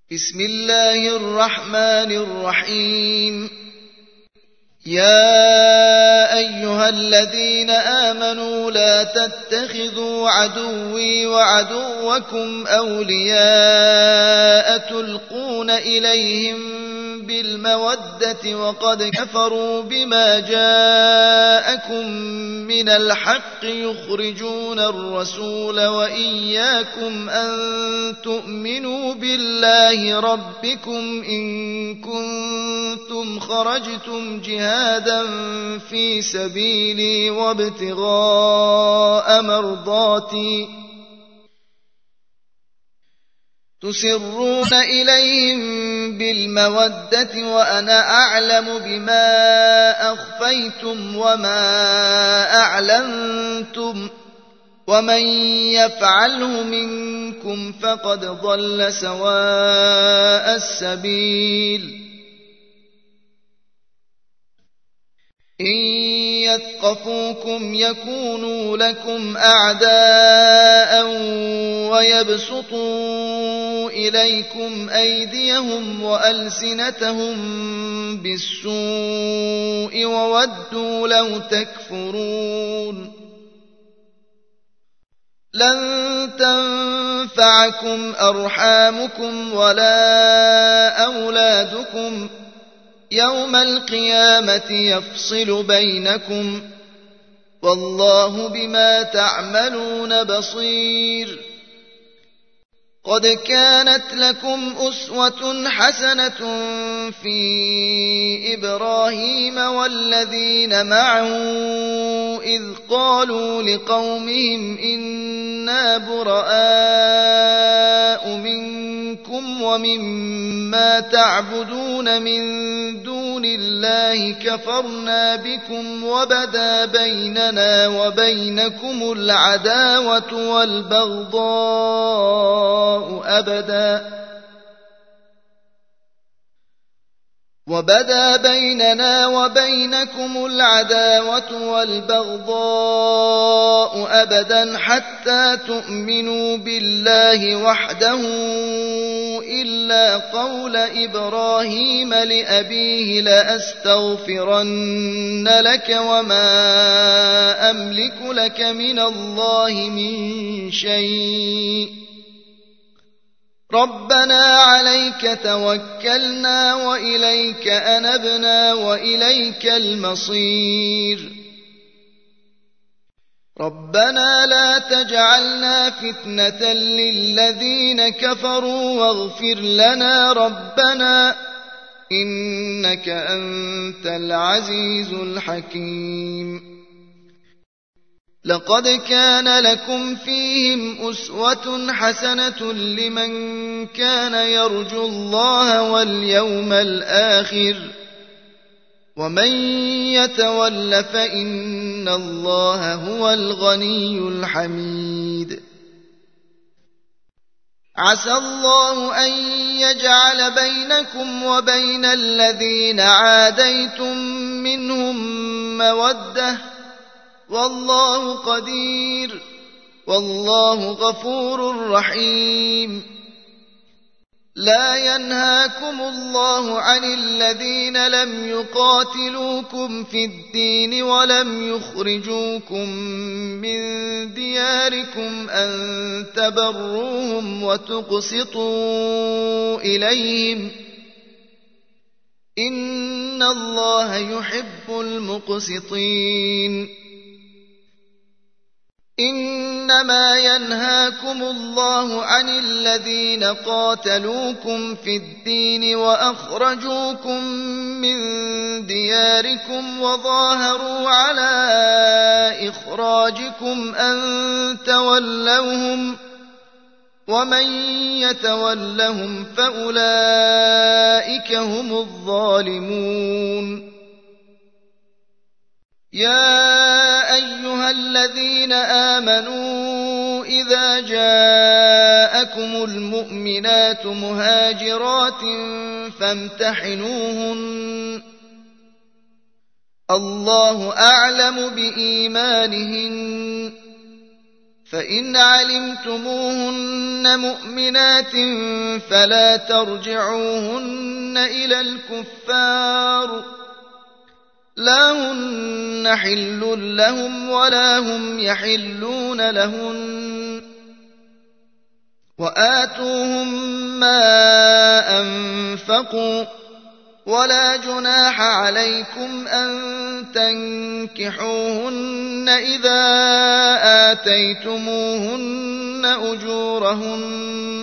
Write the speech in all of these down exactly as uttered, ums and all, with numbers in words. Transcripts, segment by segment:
بسم الله الرحمن الرحيم. يا أيها الذين آمنوا لا تتخذوا عدوي وعدوكم أولياء تلقون إليهم بالمودة وقد كفروا بما جاءكم من الحق يخرجون الرسول وإياكم أن تؤمنوا بالله ربكم إن كنتم خرجتم جهادا في سبيلي وابتغاء مرضاتي تسرون إليهم بالمودة وأنا أعلم بما أخفيتم وما أعلنتم ومن يفعله منكم فقد ضل سواء السبيل. إن يثقفوكم يكونوا لكم أعداء ويبسطوا إليكم أيديهم وألسنتهم بالسوء وودوا لو تكفرون. لن تنفعكم أرحامكم ولا أولادكم يوم القيامة يفصل بينكم والله بما تعملون بصير. قد كانت لكم أسوة حسنة في إبراهيم والذين معه إذ قالوا لقومهم إنا براء منكم ومما تعبدون من دون الله كفرنا بكم وبدا بيننا وبينكم العداوة والبغضاء أبدا وبدا بيننا وبينكم العداوة والبغضاء أبدا حتى تؤمنوا بالله وحده إلا قول إبراهيم لأبيه لأستغفرن لك وما أملك لك من الله من شيء ربنا عليك توكلنا وإليك أنبنا وإليك المصير. ربنا لا تجعلنا فتنة للذين كفروا واغفر لنا ربنا إنك أنت العزيز الحكيم. لقد كان لكم فيهم أسوة حسنة لمن كان يرجو الله واليوم الآخر ومن يتول فإن الله هو الغني الحميد. عسى الله أن يجعل بينكم وبين الذين عاديتم منهم مودة والله قدير والله غفور رحيم. لا ينهاكم الله عن الذين لم يقاتلوكم في الدين ولم يخرجوكم من دياركم أن تبروهم وتقسطوا إليهم إن الله يحب المقسطين. إنما ينهاكم الله عن الذين قاتلوكم في الدين وأخرجوكم من دياركم وظاهروا على إخراجكم أن تولوهم ومن يتولهم فأولئك هم الظالمون. يا أيها الذين آمنوا إذا جاءكم المؤمنات مهاجرات فامتحنوهن الله أعلم بإيمانهن فإن علمتموهن مؤمنات فلا ترجعوهن إلى الكفار، لا هن حل لهم ولا هم يحلون لهن، وآتوهم ما أنفقوا، ولا جناح عليكم أن تنكحوهن إذا آتيتموهن أجورهن،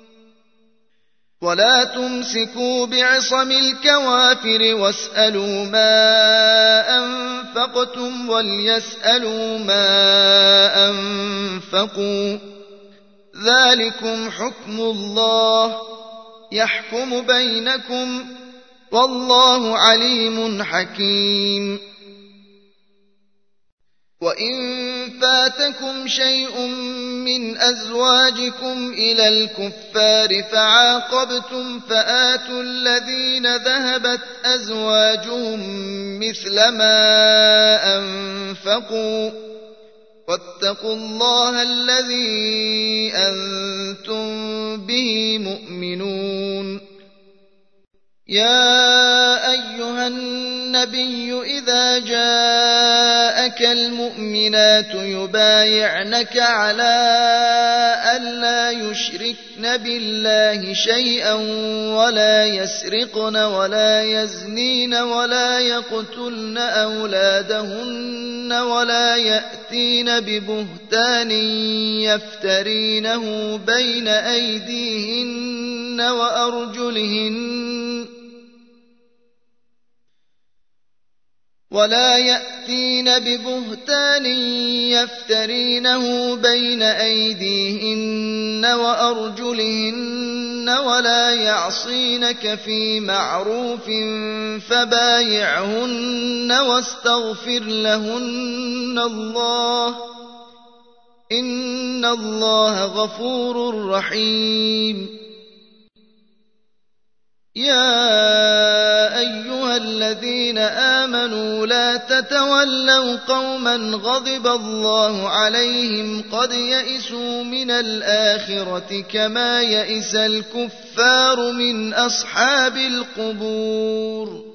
ولا تمسكوا بعصم الكوافر واسألوا ما أنفقتم وليسألوا ما أنفقوا، ذلكم حكم الله يحكم بينكم، والله عليم حكيم. وإن فاتكم شيء من أزواجكم إلى الكفار فعاقبتم فآتوا الذين ذهبت أزواجهم مثل ما أنفقوا، واتقوا الله الذي أنتم به مؤمنون. يا أيها النبي إذا جاءك المؤمنات يبايعنك على ألا يشركن بالله شيئا ولا يسرقن ولا يزنين ولا يقتلن أولادهن ولا يأتين ببهتان يفترينه بين أيديهن وأرجلهن ولا يأتين ببهتان يفترينه بين أيديهن وأرجلهن ولا يعصينك في معروف فبايعهن واستغفر لهن الله، إن الله غفور رحيم. يا أيها الذين آمنوا لا تتولوا قوما غضب الله عليهم قد يئسوا من الآخرة كما يئس الكفار من أصحاب القبور.